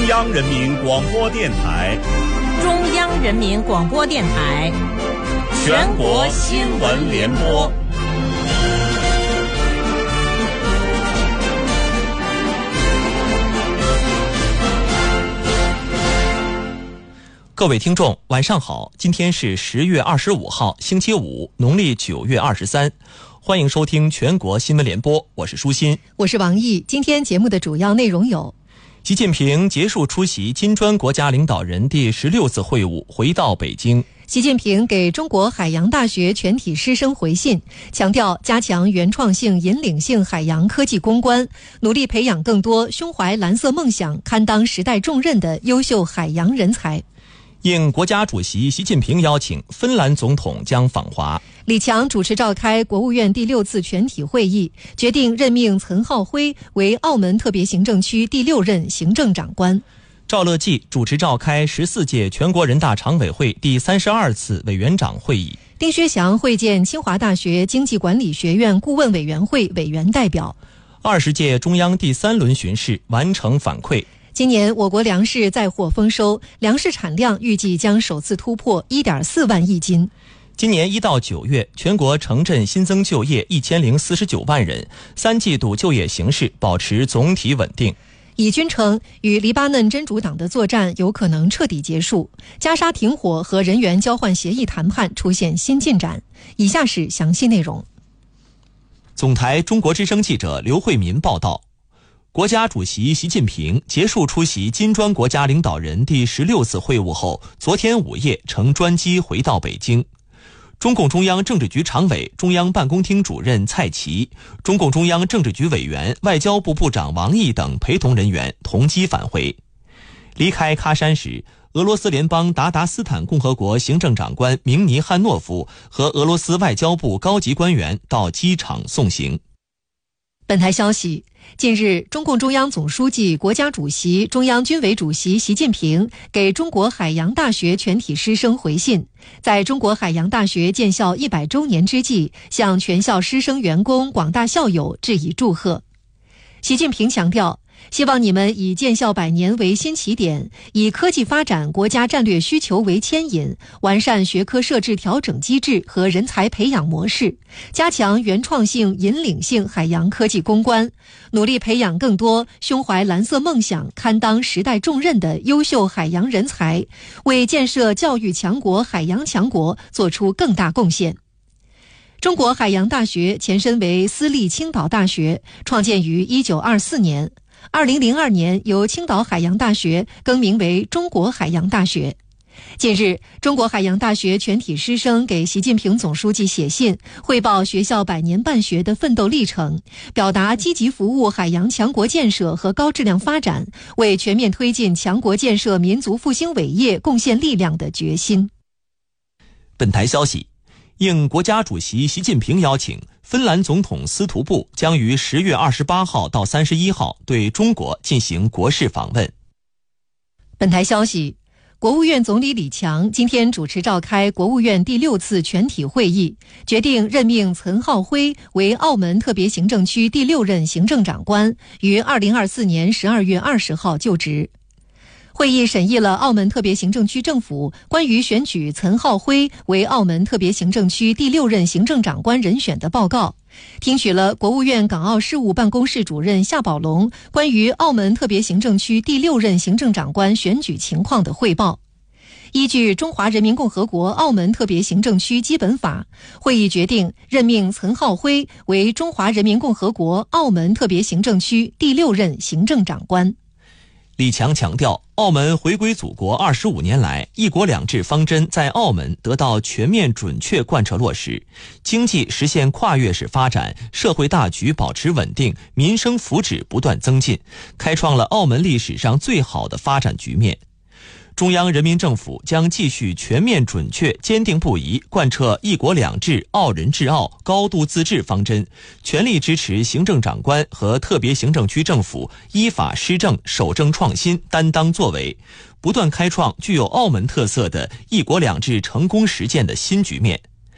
央人民广播电台， 中央人民广播电台， 全国新闻联播。 各位听众，晚上好！今天是10月25号，星期五，农历9月23。欢迎收听全国新闻联播，我是舒心， 我是王毅。今天节目的主要内容有： 习近平结束出席金砖国家领导人第16次会晤，回到北京。 习近平给中国海洋大学全体师生回信，强调加强原创性、引领性海洋科技攻关，努力培养更多胸怀蓝色梦想、堪当时代重任的优秀海洋人才。 应国家主席习近平邀请，芬兰总统将访华。 李强主持召开国务院第6次全体会议，决定任命岑浩辉为澳门特别行政区第6任行政长官。 赵乐际主持召开14届全国人大常委会第32次委员长会议。 丁薛祥会见清华大学经济管理学院顾问委员会委员代表。 20届中央第3轮巡视完成反馈。 今年我国粮食再获丰收，粮食产量预计将首次突破 1.4 万亿斤。 今年1到9月，全国城镇新增就业1049万人，3季度就业形势保持总体稳定。 以军称，与黎巴嫩真主党的作战有可能彻底结束，加沙停火和人员交换协议谈判出现新进展。以下是详细内容。 总台中国之声记者刘慧民报道，国家主席习近平结束出席金砖国家领导人第16次会晤后，昨天午夜乘专机回到北京。中共中央政治局常委、中央办公厅主任蔡奇、中共中央政治局委员、外交部部长王毅等陪同人员同机返回。离开喀山时，俄罗斯联邦达达斯坦共和国行政长官明尼汉诺夫和俄罗斯外交部高级官员到机场送行。 本台消息，近日，中共中央总书记、国家主席、中央军委主席习近平给中国海洋大学全体师生回信，在中国海洋大学建校100周年之际，向全校师生员工、广大校友致以祝贺。习近平强调，希望你们以建校100年为新起点，以科技发展国家战略需求为牵引，完善学科设置调整机制和人才培养模式，加强原创性、引领性海洋科技攻关，努力培养更多胸怀蓝色梦想、堪当时代重任的优秀海洋人才，为建设教育强国、海洋强国做出更大贡献。中国海洋大学前身为私立青岛大学，创建于1924年。2002年由青岛海洋大学更名为中国海洋大学。近日，中国海洋大学全体师生给习近平总书记写信，汇报学校100年办学的奋斗历程，表达积极服务海洋强国建设和高质量发展，为全面推进强国建设民族复兴伟业贡献力量的决心。 本台消息，应国家主席习近平邀请，芬兰总统斯图布将于10月28号到31号对中国进行国事访问。 本台消息，国务院总理李强今天主持召开国务院第6次全体会议，决定任命岑浩辉为澳门特别行政区第6任行政长官，于2024年12月20号就职。会议审议了澳门特别行政区政府关于选举岑浩辉为澳门特别行政区第6任行政长官人选的报告，听取了国务院港澳事务办公室主任夏宝龙关于澳门特别行政区第6任行政长官选举情况的汇报。依据《中华人民共和国澳门特别行政区基本法》，会议决定任命岑浩辉为中华人民共和国澳门特别行政区第6任行政长官。 李强强调，澳门回归祖国25年来，一国两制方针在澳门得到全面准确贯彻落实，经济实现跨越式发展，社会大局保持稳定，民生福祉不断增进，开创了澳门历史上最好的发展局面。中央人民政府将继续全面准确坚定不移贯彻一国两制澳人治澳高度自治方针，全力支持行政长官和特别行政区政府依法施政守正创新担当作为，不断开创具有澳门特色的一国两制成功实践的新局面。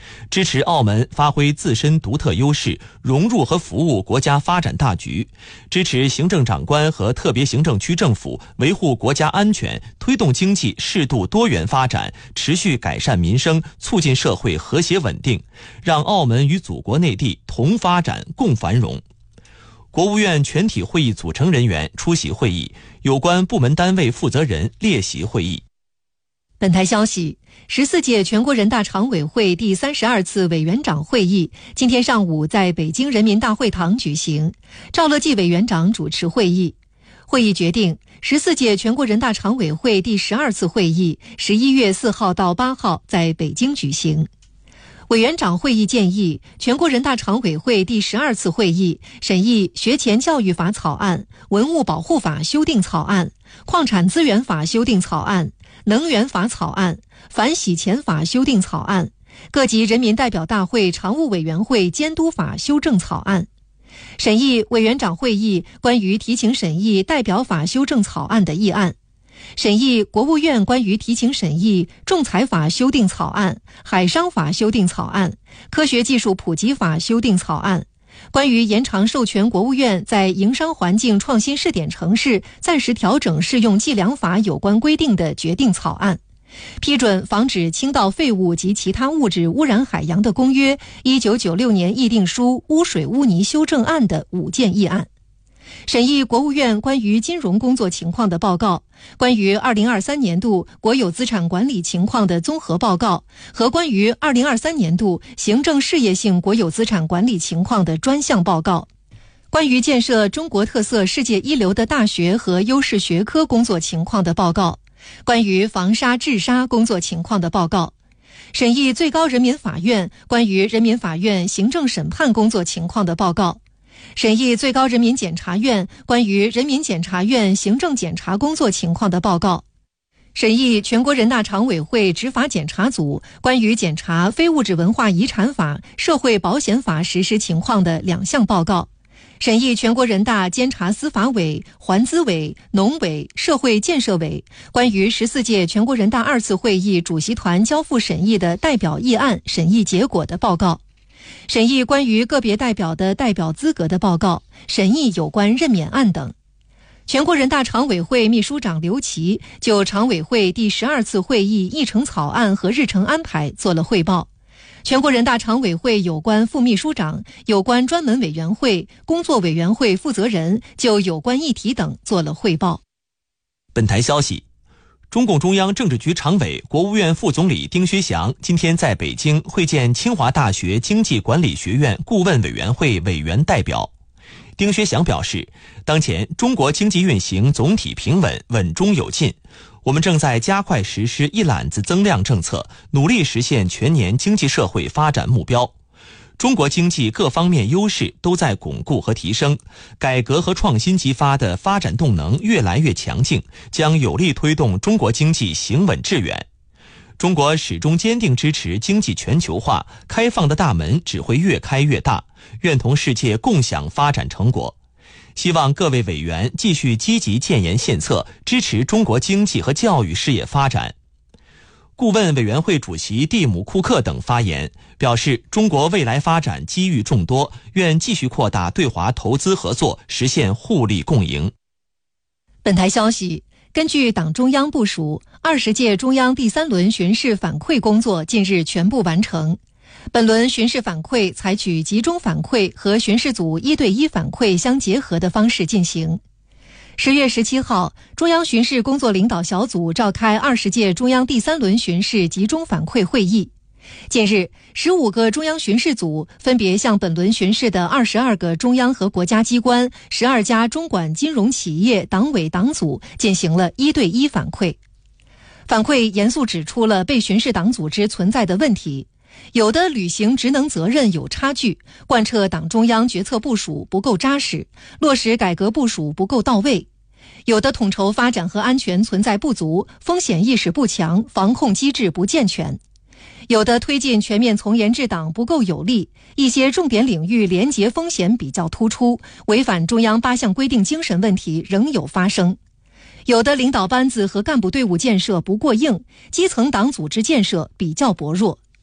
支持澳门发挥自身独特优势，融入和服务国家发展大局，支持行政长官和特别行政区政府维护国家安全，推动经济适度多元发展，持续改善民生，促进社会和谐稳定，让澳门与祖国内地同发展共繁荣。国务院全体会议组成人员出席会议，有关部门单位负责人列席会议。 本台消息，14届全国人大常委会第32次委员长会议今天上午在北京人民大会堂举行，赵乐际委员长主持会议。会议决定，14届全国人大常委会第12次会议11月4号到8号在北京举行。委员长会议建议，全国人大常委会第12次会议审议学前教育法草案、文物保护法修订草案、矿产资源法修订草案、能源法草案、反洗钱法修订草案、各级人民代表大会常务委员会监督法修正草案。审议委员长会议关于提请审议代表法修正草案的议案。审议国务院关于提请审议仲裁法修订草案、海商法修订草案、科学技术普及法修订草案，关于延长授权国务院在营商环境创新试点城市暂时调整适用计量法有关规定的决定草案，批准防止倾倒废物及其他物质污染海洋的公约1996年议定书污水污泥修正案的5件议案。审议国务院关于金融工作情况的报告，关于2023年度国有资产管理情况的综合报告和关于2023年度行政事业性国有资产管理情况的专项报告，关于建设中国特色世界一流的大学和优势学科工作情况的报告，关于防沙治沙工作情况的报告。审议最高人民法院关于人民法院行政审判工作情况的报告。审议最高人民检察院关于人民检察院行政检察工作情况的报告。审议全国人大常委会执法检察组关于检查非物质文化遗产法、社会保险法实施情况的2项报告。审议全国人大监察司法委、环资委、农委、社会建设委关于14届全国人大2次会议主席团交付审议的代表议案审议结果的报告。审议关于个别代表的代表资格的报告，审议有关任免案等。全国人大常委会秘书长刘奇就常委会第12次会议议程草案和日程安排做了汇报。全国人大常委会有关副秘书长、有关专门委员会、工作委员会负责人就有关议题等做了汇报。 本台消息，中共中央政治局常委、国务院副总理丁薛祥今天在北京会见清华大学经济管理学院顾问委员会委员代表。丁薛祥表示，当前中国经济运行总体平稳，稳中有进，我们正在加快实施一揽子增量政策，努力实现全年经济社会发展目标。中国经济各方面优势都在巩固和提升，改革和创新激发的发展动能越来越强劲，将有力推动中国经济行稳致远。中国始终坚定支持经济全球化，开放的大门只会越开越大，愿同世界共享发展成果。希望各位委员继续积极建言献策，支持中国经济和教育事业发展。顾问委员会主席蒂姆·库克等发言，表示中国未来发展机遇众多，愿继续扩大对华投资合作，实现互利共赢。 本台消息，根据党中央部署，20届中央第3轮巡视反馈工作近日全部完成。本轮巡视反馈采取集中反馈和巡视组1对1反馈相结合的方式进行。10月17号，中央巡视工作领导小组召开20届中央第3轮巡视集中反馈会议。近日，15个中央巡视组分别向本轮巡视的22个中央和国家机关、12家中管金融企业党委党组进行了1对1反馈。反馈严肃指出了被巡视党组织存在的问题，有的履行职能责任有差距，贯彻党中央决策部署不够扎实，落实改革部署不够到位；有的统筹发展和安全存在不足，风险意识不强，防控机制不健全；有的推进全面从严治党不够有力，一些重点领域廉洁风险比较突出，违反中央8项规定精神问题仍有发生；有的领导班子和干部队伍建设不过硬，基层党组织建设比较薄弱。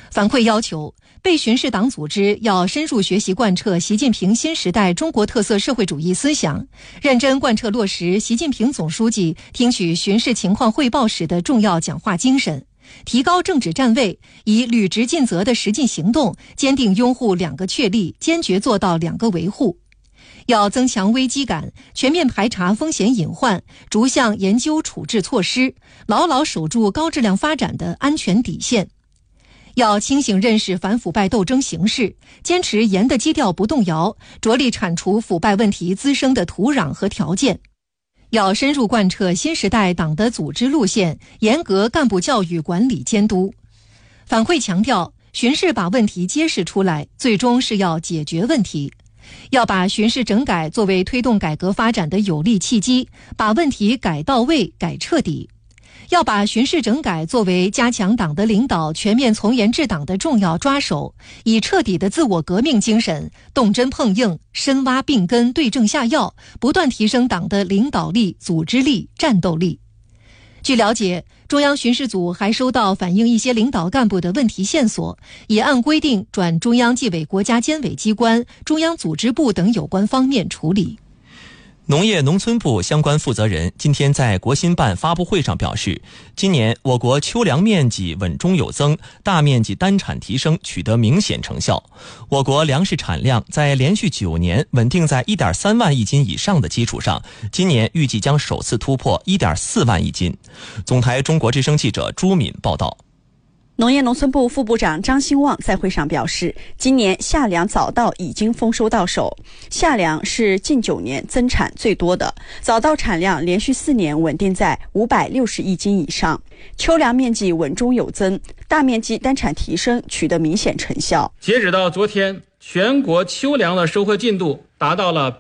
反馈要求，被巡视党组织要深入学习贯彻习近平新时代中国特色社会主义思想，认真贯彻落实习近平总书记听取巡视情况汇报时的重要讲话精神，提高政治站位，以履职尽责的实际行动，坚定拥护两个确立，坚决做到两个维护。要增强危机感，全面排查风险隐患，逐项研究处置措施，牢牢守住高质量发展的安全底线。要清醒认识反腐败斗争形势，坚持严的基调不动摇，着力铲除腐败问题滋生的土壤和条件。要深入贯彻新时代党的组织路线，严格干部教育管理监督。反馈强调，巡视把问题揭示出来，最终是要解决问题。要把巡视整改作为推动改革发展的有力契机，把问题改到位、改彻底。要把巡视整改作为加强党的领导、全面从严治党的重要抓手，以彻底的自我革命精神，动真碰硬，深挖病根，对症下药，不断提升党的领导力、组织力、战斗力。据了解，中央巡视组还收到反映一些领导干部的问题线索，已按规定转中央纪委国家监委机关、中央组织部等有关方面处理。 农业农村部相关负责人今天在国新办发布会上表示，今年我国秋粮面积稳中有增，大面积单产提升取得明显成效。我国粮食产量在连续9年稳定在 1.3 万亿斤以上的基础上，今年预计将首次突破 1.4 万亿斤。总台中国之声记者朱敏报道。 农业农村部副部长张兴旺在会上表示，今年夏粮早稻已经丰收到手，夏粮是近9年增产最多的，早稻产量连续4年稳定在560亿斤以上，秋粮面积稳中有增，大面积单产提升取得明显成效。 截止到昨天，全国秋粮的收获进度达到了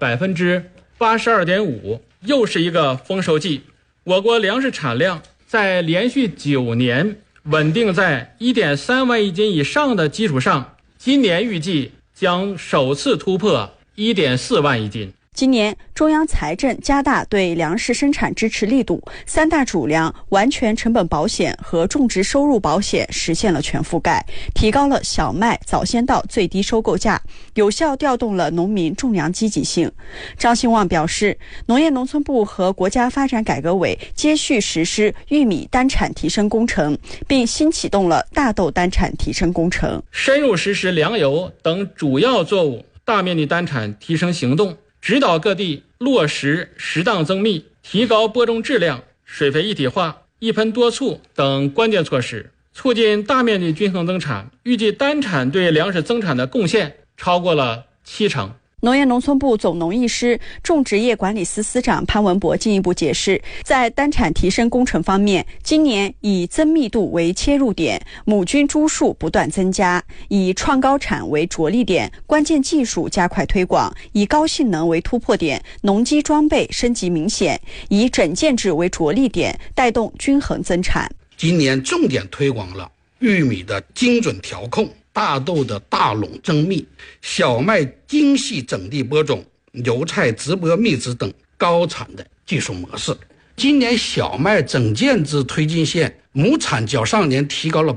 82.5%， 又是一个丰收季。我国粮食产量在连续9年稳定在 1.3 万亿斤以上的基础上，今年预计将首次突破 1.4 万亿斤。 今年中央财政加大对粮食生产支持力度，3大主粮完全成本保险和种植收入保险实现了全覆盖，提高了小麦、早先稻最低收购价，有效调动了农民种粮积极性。张兴旺表示，农业农村部和国家发展改革委接续实施玉米单产提升工程，并新启动了大豆单产提升工程， 深入实施粮油等主要作物大面积单产提升行动，指导各地落实适当增密、提高播种质量、水肥一体化、一盆多促等关键措施，促进大面积均衡增产。预计单产对粮食增产的贡献超过了70%。 农业农村部总农艺司、种植业管理司司长潘文博进一步解释，在单产提升工程方面，今年以增密度为切入点，母菌株数不断增加，以创高产为着力点，关键技术加快推广，以高性能为突破点，农机装备升级明显，以整件制为着力点，带动均衡增产。 今年重点推广了玉米的精准调控、大豆的大垄增密、小麦精细整地播种、油菜直播密植等高产的技术模式。今年小麦整件制推进线亩产较上年提高了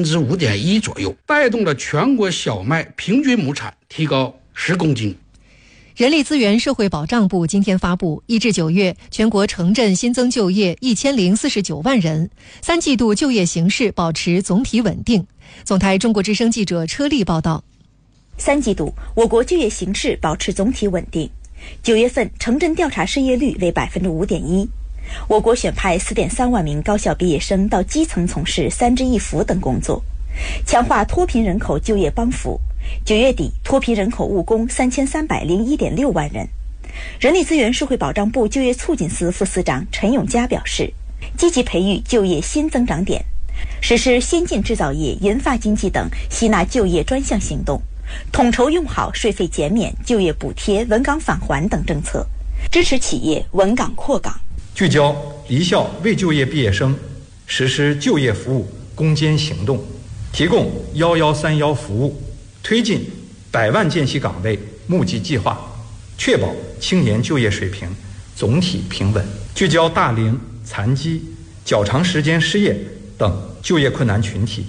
5.1% 左右，带动了全国小麦平均亩产提高10公斤。 人力资源社会保障部今天发布，1至9月全国城镇新增就业1049万人，3季度就业形势保持总体稳定。总台中国之声记者车丽报道。 3季度我国就业形势保持总体稳定，9月份城镇调查失业率为 5.1%。我国选派 4.3 万名高校毕业生到基层从事3支1扶等工作，强化脱贫人口就业帮扶。9月底，脱贫人口务工3301.6万人。人力资源社会保障部就业促进司副司长陈永佳表示，积极培育就业新增长点，实施先进制造业、研发经济等吸纳就业专项行动，统筹用好税费减免、就业补贴、稳岗返还等政策，支持企业稳岗扩岗。 聚焦离校未就业毕业生，实施就业服务攻坚行动，提供1131服务，推进100万见习岗位募集计划，确保青年就业水平总体平稳。聚焦大龄、残疾、较长时间失业等就业困难群体，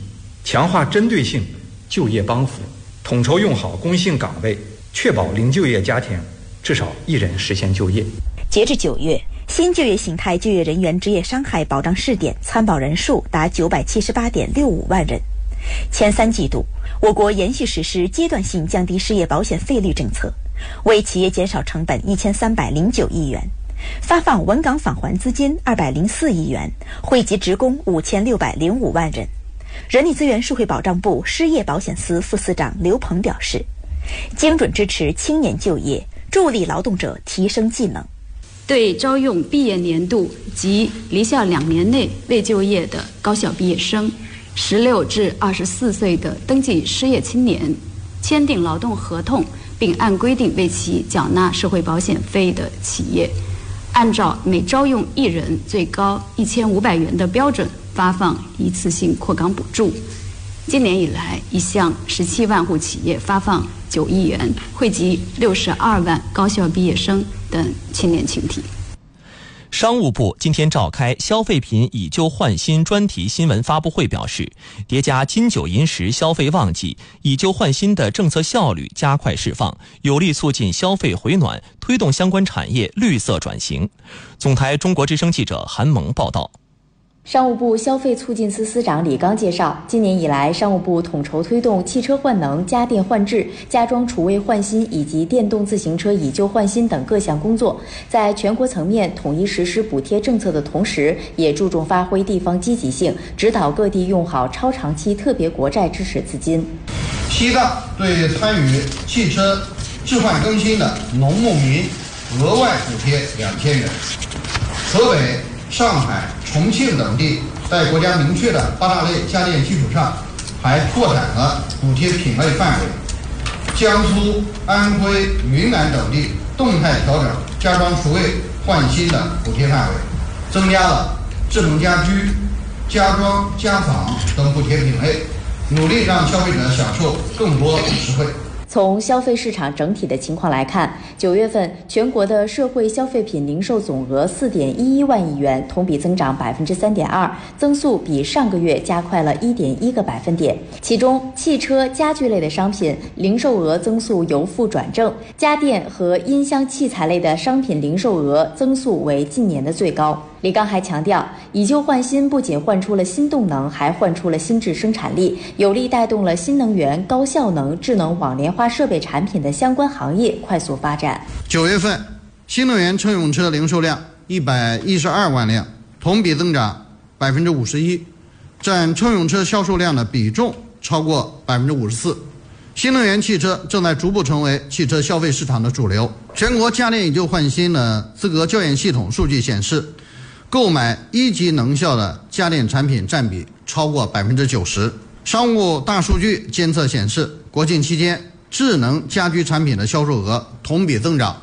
强化针对性就业帮扶，统筹用好公性岗位，确保零就业家庭至少1人实现就业。 截至9月，新就业形态就业人员职业伤害保障试点参保人数达978.65万人。前3季度，我国延续实施阶段性降低失业保险费率政策，为企业减少成本1309亿元，发放稳岗返还资金204亿元，惠及职工5605万人。人力资源社会保障部失业保险司副司长刘鹏表示，精准支持青年就业，助力劳动者提升技能。 对招用毕业年度及离校2年内未就业的高校毕业生、16至24岁的登记失业青年，签订劳动合同并按规定为其缴纳社会保险费的企业，按照每招用1人最高1500元的标准发放一次性扩岗补助。今年以来，已向17万户企业发放9亿元，惠及62万高校毕业生等青年群体。 商务部今天召开消费品以旧换新专题新闻发布会，表示，叠加金九银十消费旺季，以旧换新的政策效率加快释放，有力促进消费回暖，推动相关产业绿色转型。总台中国之声记者韩萌报道。 商务部消费促进司司长李刚介绍，今年以来，商务部统筹推动汽车换能、家电换智、家装储位换新以及电动自行车以旧换新等各项工作，在全国层面统一实施补贴政策的同时，也注重发挥地方积极性，指导各地用好超长期特别国债支持资金。 西藏对参与汽车置换更新的农牧民额外补贴2000元，河北、上海、重庆等地在国家明确的8大类家电基础上，还扩展了补贴品类范围。江苏、安徽、云南等地动态调整家装厨卫换新的补贴范围，增加了智能家居、家装、家纺等补贴品类，努力让消费者享受更多实惠。 从消费市场整体的情况来看，9月份全国的社会消费品零售总额4.11万亿元，同比增长3.2%，增速比上个月加快了1.1个百分点。其中，汽车、家具类的商品零售额增速由负转正，家电和音箱器材类的商品零售额增速为近年的最高。李刚还强调，以旧换新不仅换出了新动能，还换出了新质生产力，有力带动了新能源、高效能、智能网联化设备产品的相关行业快速发展。 9月份，新能源乘用车零售量112万辆，同比增长51%，占乘用车销售量的比重超过54%。新能源汽车正在逐步成为汽车消费市场的主流。全国家电以旧换新的资格校验系统数据显示，购买1级能效的家电产品占比超过90%。商务大数据监测显示，国庆期间智能家居产品的销售额同比增长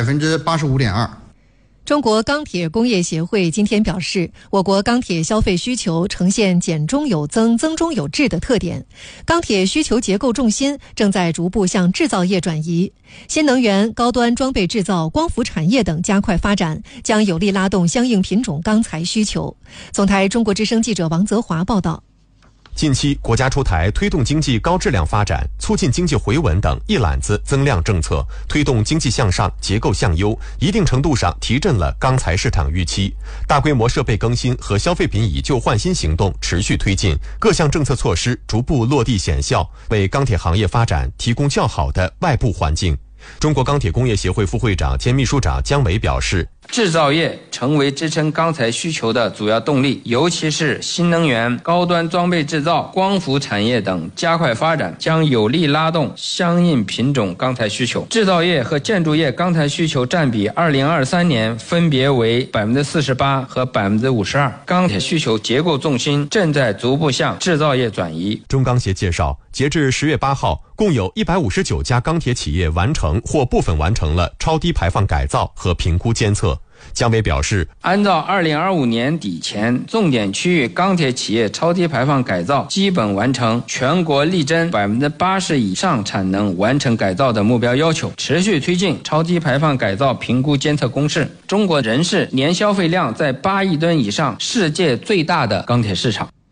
85.2%。 中国钢铁工业协会今天表示，我国钢铁消费需求呈现减中有增、增中有质的特点，钢铁需求结构重心正在逐步向制造业转移，新能源、高端装备制造、光伏产业等加快发展，将有力拉动相应品种钢材需求。总台中国之声记者王泽华报道。 近期，国家出台推动经济高质量发展、促进经济回稳等一揽子增量政策，推动经济向上、结构向优，一定程度上提振了钢材市场预期。大规模设备更新和消费品以旧换新行动持续推进，各项政策措施逐步落地显效，为钢铁行业发展提供较好的外部环境。中国钢铁工业协会副会长兼秘书长姜伟表示， 制造业成为支撑钢材需求的主要动力，尤其是新能源、高端装备制造、光伏产业等加快发展，将有力拉动相应品种钢材需求。制造业和建筑业钢材需求占比2023年分别为48%和52%，钢铁需求结构重心正在逐步向制造业转移。 中钢协介绍，截至10月8号，共有159家钢铁企业完成或部分完成了超低排放改造和评估监测。姜伟表示， 按照2025年底前重点区域钢铁企业超低排放改造基本完成，全国力争80%以上产能完成改造的目标要求，持续推进超低排放改造评估监测公示。中国仍是年消费量在8亿吨以上、世界最大的钢铁市场。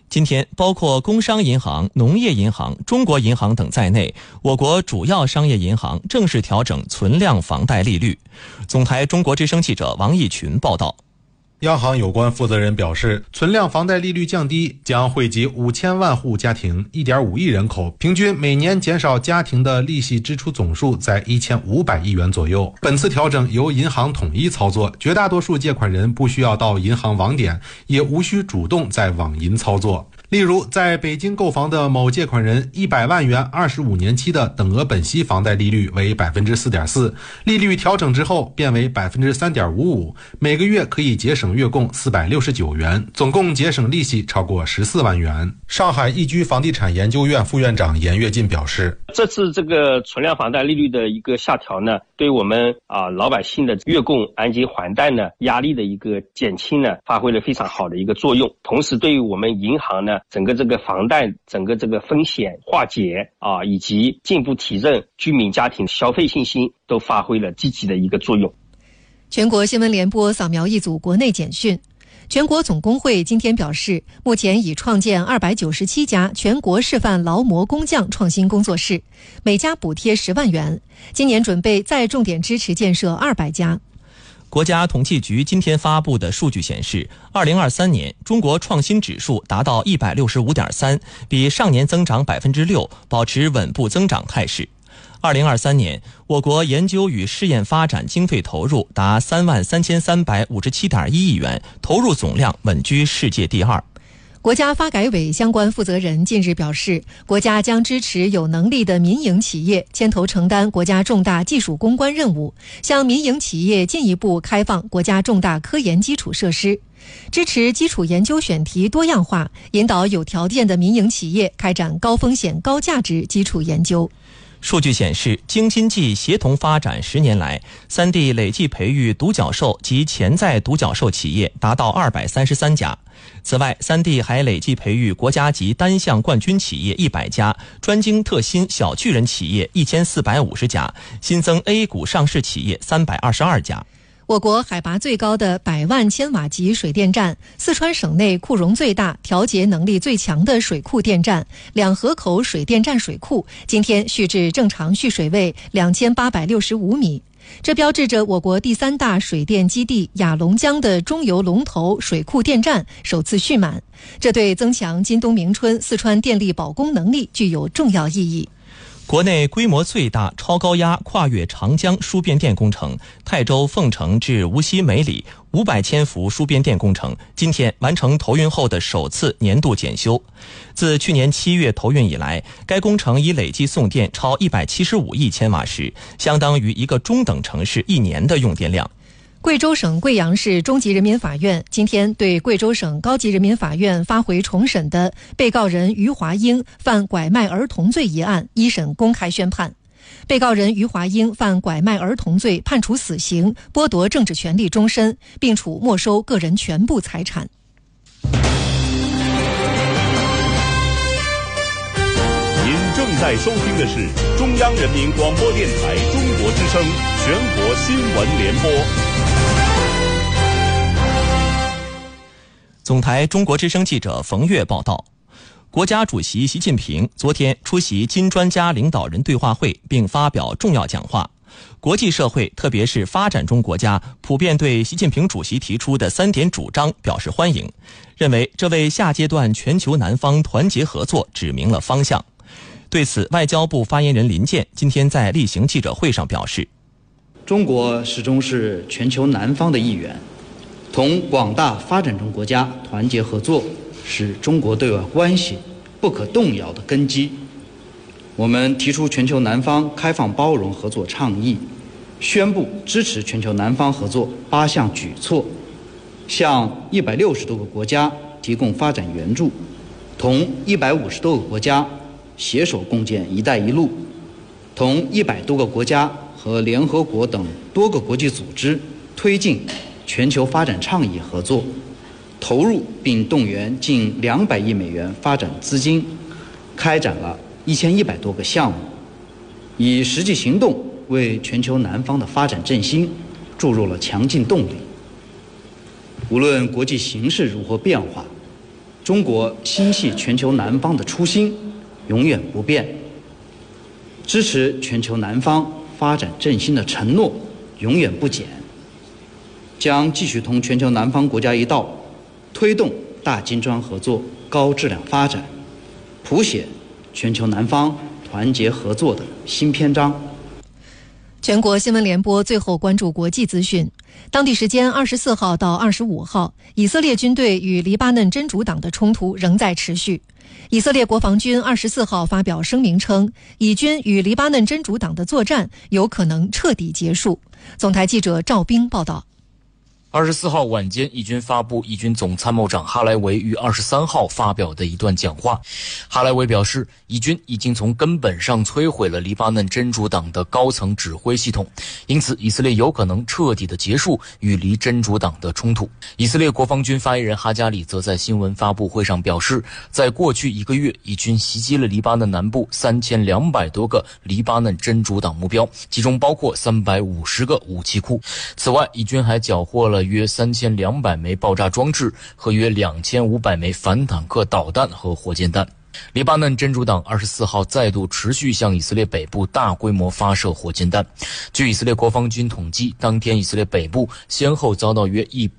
今天，包括工商银行、农业银行、中国银行等在内，我国主要商业银行正式调整存量房贷利率。总台中国之声记者王义群报道。 央行有关负责人表示，存量房贷利率降低将惠及5000万户家庭、1.5亿人口，平均每年减少家庭的利息支出总数在1500亿元左右。本次调整由银行统一操作，绝大多数借款人不需要到银行网点，也无需主动在网银操作。例如，在北京购房的某借款人100万元25年期的等额本息房贷利率为 4.4%， 利率调整之后变为 3.55%， 每个月可以节省月供469元，总共节省利息超过14万元。上海易居房地产研究院副院长严跃进表示， 这次这个存量房贷利率的一个下调呢，对我们老百姓的月供按揭还贷呢压力的一个减轻呢，发挥了非常好的一个作用。同时，对于我们银行呢，整个这个房贷整个这个风险化解以及进一步提振居民家庭消费信心，都发挥了积极的一个作用。 全国新闻联播扫描一组国内简讯。全国总工会今天表示，目前已创建297家全国示范劳模工匠创新工作室，每家补贴10万元。今年准备再重点支持建设200家。 国家统计局今天发布的数据显示，2023年中国创新指数达到 165.3， 比上年增长 6%， 保持稳步增长态势。2023年，我国研究与试验发展经费投入达33357.1亿元，投入总量稳居世界第2。 国家发改委相关负责人近日表示，国家将支持有能力的民营企业牵头承担国家重大技术攻关任务，向民营企业进一步开放国家重大科研基础设施，支持基础研究选题多样化，引导有条件的民营企业开展高风险高价值基础研究。 数据显示，京津冀协同发展10年来，3地累计培育独角兽及潜在独角兽企业达到233家。此外，3地还累计培育国家级单项冠军企业100家，专精特新小巨人企业1450家，新增 A 股上市企业322家。 我国海拔最高的100万千瓦级水电站，四川省内库容最大、调节能力最强的水库电站两河口水电站水库，今天蓄至正常蓄水位2865米。这标志着我国第3大水电基地雅龙江的中游龙头水库电站首次蓄满，这对增强今冬明春四川电力保供能力具有重要意义。 国内规模最大超高压跨越长江输变电工程泰州凤城至无锡梅里500千伏输变电工程今天完成投运后的首次年度检修。自去年7月投运以来，该工程已累计送电超175亿千瓦时，相当于一个中等城市1年的用电量。 贵州省贵阳市中级人民法院今天对贵州省高级人民法院发回重审的被告人余华英犯拐卖儿童罪一案一审公开宣判。被告人余华英犯拐卖儿童罪，判处死刑，剥夺政治权利终身，并处没收个人全部财产。 您正在收听的是中央人民广播电台中国之声全国新闻联播。 总台中国之声记者冯月报道，国家主席习近平昨天出席金专家领导人对话会并发表重要讲话。国际社会特别是发展中国家普遍对习近平主席提出的3点主张表示欢迎，认为这为下阶段全球南方团结合作指明了方向。对此，外交部发言人林健今天在例行记者会上表示， 中国始终是全球南方的一员，同广大发展中国家团结合作是中国对外关系不可动摇的根基。我们提出全球南方开放包容合作倡议，宣布支持全球南方合作8项举措，向160多个国家提供发展援助，同150多个国家携手共建“一带一路”，同100多个国家和联合国等多个国际组织推进全球发展倡议合作，投入并动员近200亿美元发展资金，开展了1100多个项目，以实际行动为全球南方的发展振兴注入了强劲动力。无论国际形势如何变化， 中国心系全球南方的初心永远不变，支持全球南方发展振兴的承诺永远不减，将继续同全球南方国家一道，推动大金砖合作高质量发展，谱写全球南方团结合作的新篇章。 全国新闻联播最后关注国际资讯。当地时间24号到25号，以色列军队与黎巴嫩真主党的冲突仍在持续。以色列国防军24号发表声明称，以军与黎巴嫩真主党的作战有可能彻底结束。总台记者赵冰报道。 24号晚间，以军发布以军总参谋长哈莱维于23号发表的一段讲话。哈莱维表示，以军已经从根本上摧毁了黎巴嫩真主党的高层指挥系统，因此以色列有可能彻底的结束与黎真主党的冲突。以色列国防军发言人哈加里则在新闻发布会上表示，在过去1个月，以军袭击了黎巴嫩南部3200多个黎巴嫩真主党目标，其中包括350个武器库。此外，以军还缴获了约3200枚爆炸装置和约2500枚反坦克导弹和火箭弹。黎巴嫩真主党24号再度持续向以色列北部大规模发射火箭弹。据以色列国防军统计，当天以色列北部先后遭到约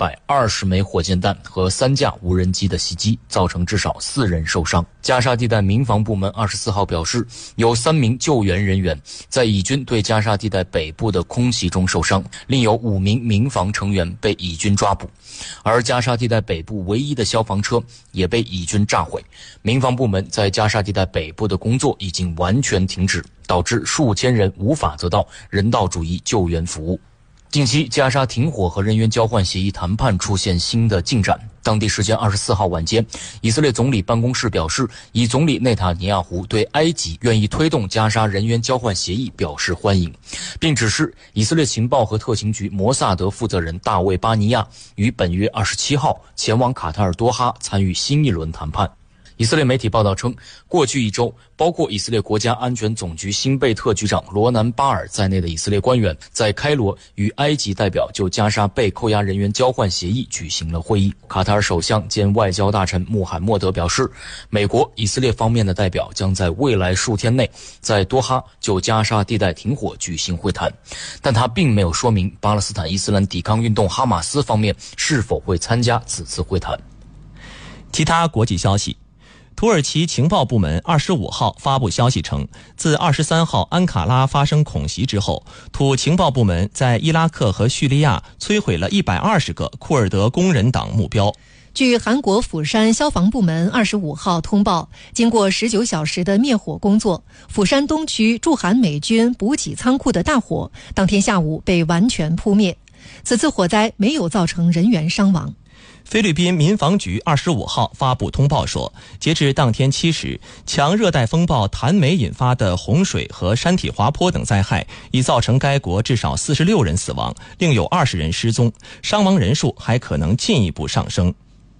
120枚火箭弹和3架无人机的袭击，造成至少4人受伤。加沙地带民防部门24号表示，有3名救援人员在以军对加沙地带北部的空袭中受伤，另有5名民防成员被以军抓捕。而加沙地带北部唯一的消防车也被以军炸毁。民防部门在加沙地带北部的工作已经完全停止，导致数千人无法得到人道主义救援服务。近期，加沙停火和人员交换协议谈判出现新的进展。当地时间24号晚间，以色列总理办公室表示，以总理内塔尼亚胡对埃及愿意推动加沙人员交换协议表示欢迎，并指示以色列情报和特勤局摩萨德负责人大卫·巴尼亚于本月27号前往卡塔尔多哈参与新一轮谈判。以色列媒体报道称，过去1周，包括以色列国家安全总局新贝特局长罗南巴尔在内的以色列官员在开罗与埃及代表就加沙被扣押人员交换协议举行了会议。卡塔尔首相兼外交大臣穆罕默德表示，美国、以色列方面的代表将在未来数天内在多哈就加沙地带停火举行会谈，但他并没有说明巴勒斯坦伊斯兰抵抗运动哈马斯方面是否会参加此次会谈。 其他国际消息，土耳其情报部门25号发布消息称，自23号安卡拉发生恐袭之后，土情报部门在伊拉克和叙利亚摧毁了120个库尔德工人党目标。 据韩国釜山消防部门25号通报，经过19小时的灭火工作，釜山东区驻韩美军补给仓库的大火当天下午被完全扑灭。此次火灾没有造成人员伤亡。 菲律宾民防局25号发布通报说，截至当天7时，强热带风暴谭美引发的洪水和山体滑坡等灾害已造成该国至少46人死亡，另有20人失踪，伤亡人数还可能进一步上升。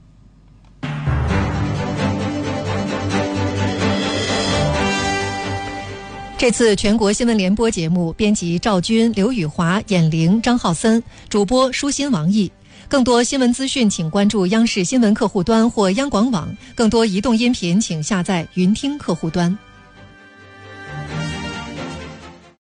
这次全国新闻联播节目，编辑赵军、刘宇华、闫玲、张浩森，主播舒心、王毅。更多新闻资讯，请关注央视新闻客户端或央广网。更多移动音频，请下载云听客户端。